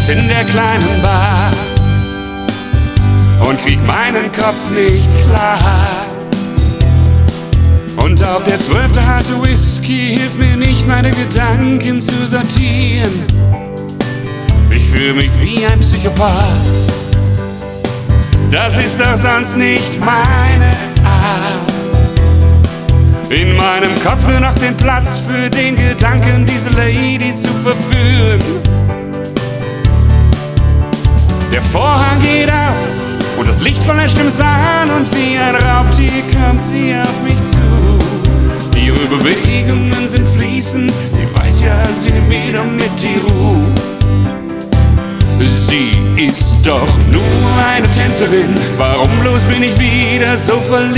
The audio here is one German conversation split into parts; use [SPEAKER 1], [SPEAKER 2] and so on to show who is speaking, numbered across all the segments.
[SPEAKER 1] sitz in der kleinen Bar und krieg meinen Kopf nicht klar. Und auch der 12. harte Whisky hilft mir nicht, meine Gedanken zu sortieren. Ich fühle mich wie ein Psychopath, das ist doch sonst nicht meine Art. In meinem Kopf nur noch den Platz für den Gedanken, diese Lady zu verführen. Der Vorhang geht auf und das Licht verlöscht im Saal und wie ein Raubtier kommt sie auf mich zu. Ihre Bewegungen sind fließend, sie weiß ja, sie nimmt mir damit die Ruhe. Sie ist doch nur eine Tänzerin, warum bloß bin ich wieder so verliebt?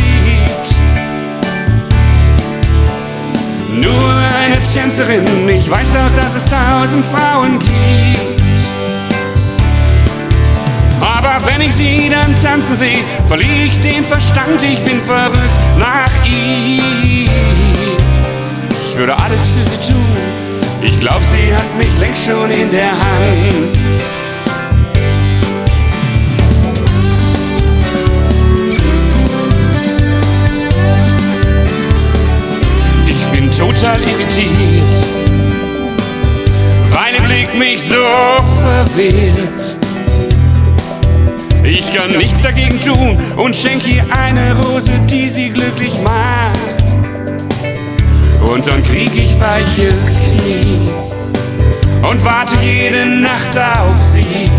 [SPEAKER 1] Nur eine Tänzerin, ich weiß doch, dass es 1000 Frauen gibt. Aber wenn ich sie dann tanzen sehe, verliere ich den Verstand, ich bin verrückt nach ihr. Ich würde alles für sie tun, ich glaub, sie hat mich längst schon in der Hand. Total irritiert, weil ihr Blick mich so verwirrt. Ich kann nichts dagegen tun und schenke ihr eine Rose, die sie glücklich macht. Und dann krieg ich weiche Knie und warte jede Nacht auf sie.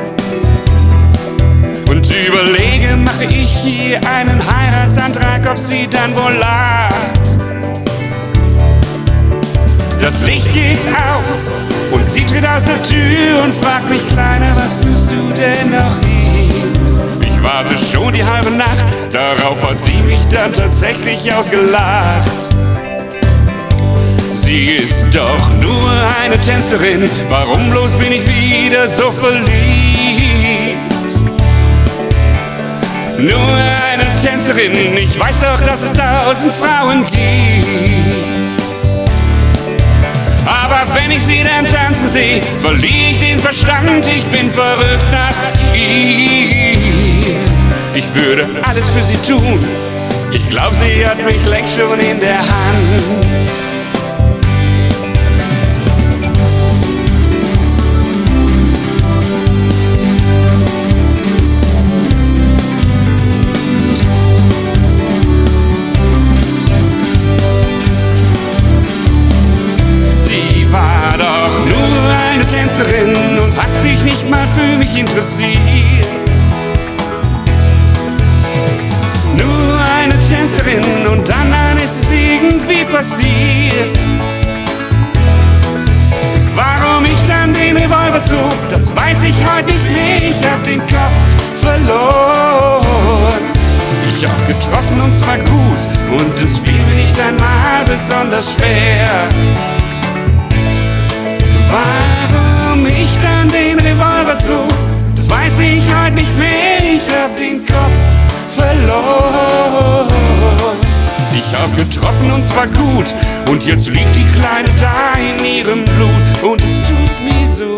[SPEAKER 1] Und überlege, mache ich ihr einen Heiratsantrag, ob sie dann wohl lacht. Das Licht geht aus und sie tritt aus der Tür und fragt mich, Kleiner, was tust du denn noch hier? Ich warte schon die halbe Nacht, darauf hat sie mich dann tatsächlich ausgelacht. Sie ist doch nur eine Tänzerin, warum bloß bin ich wieder so verliebt? Nur eine Tänzerin, ich weiß doch, dass es 1000 Frauen gibt. Aber wenn ich sie dann tanzen sehe, verliere ich den Verstand, ich bin verrückt nach ihr. Ich würde alles für sie tun, ich glaub, sie hat mich längst schon in der Hand. Und hat sich nicht mal für mich interessiert. Nur eine Tänzerin und dann ist es irgendwie passiert. Warum ich dann den Revolver zog, das weiß ich heute nicht mehr. Ich hab den Kopf verloren. Ich hab getroffen und zwar gut und es fiel mir nicht einmal besonders schwer. Warum ich dann den Revolver zog, das weiß ich heute nicht mehr. Ich hab den Kopf verloren. Ich hab getroffen und zwar gut und jetzt liegt die Kleine da in ihrem Blut und es tut mir so